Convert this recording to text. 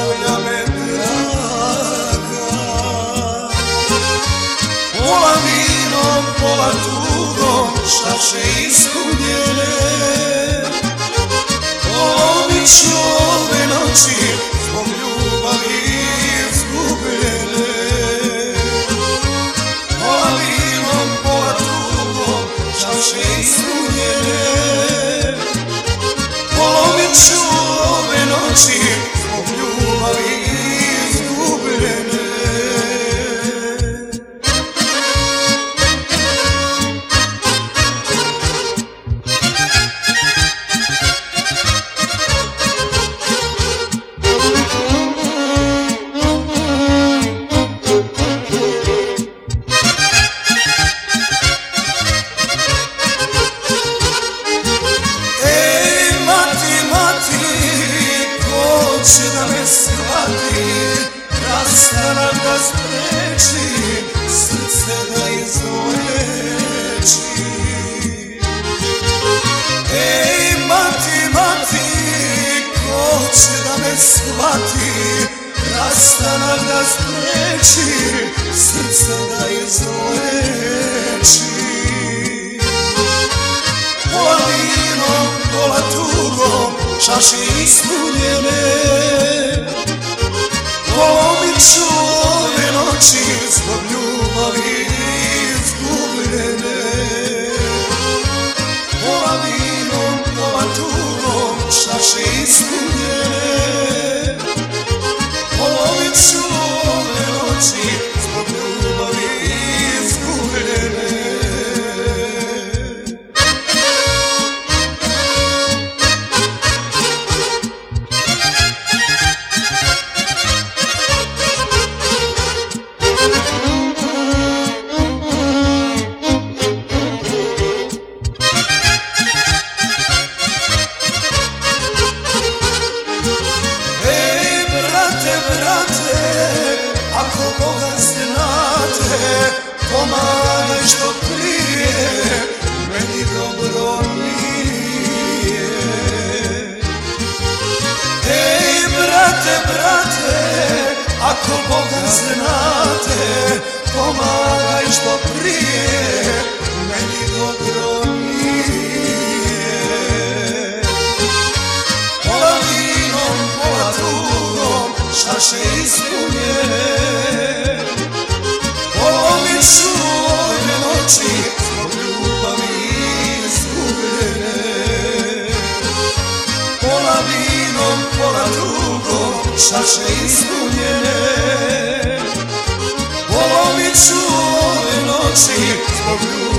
moja me draga. Pola vinom, pola tugom, čaše ispunjene. Polomit ću ove noći zbog ljubavi izgubljene. Pola vinom, pola tugom, čaše ispunjene. Polomit ću ove noći zbog ljubavi izgubljene. Će da me shvati, rastanak da spreči, srce da izleči. Ej, mati, mati, ko će da me shvati, rastanak da spreči, srce da izleči. Pola vinom, pola tugom, čaše ispunjene. Polomit ću ove noći zbog ljubavi izgubljene. Pola vinom, pola tugom, čaše ispunjene. Polomit ću ove noći zbog ljubavi izgubljene. Ako Boga znate, pomagaj što prije, meni dobro nije. Ej, brate, brate, ako Boga znate, pomagaj što prije, meni dobro nije. Pola vinom, pola tugom, čaše ispunjene. Polomit ću ove noći zbog ljubavi izgubljene. Pola vinom, pola tugom, čaše ispunjene. Polomit ću ove noći zbog ljubavi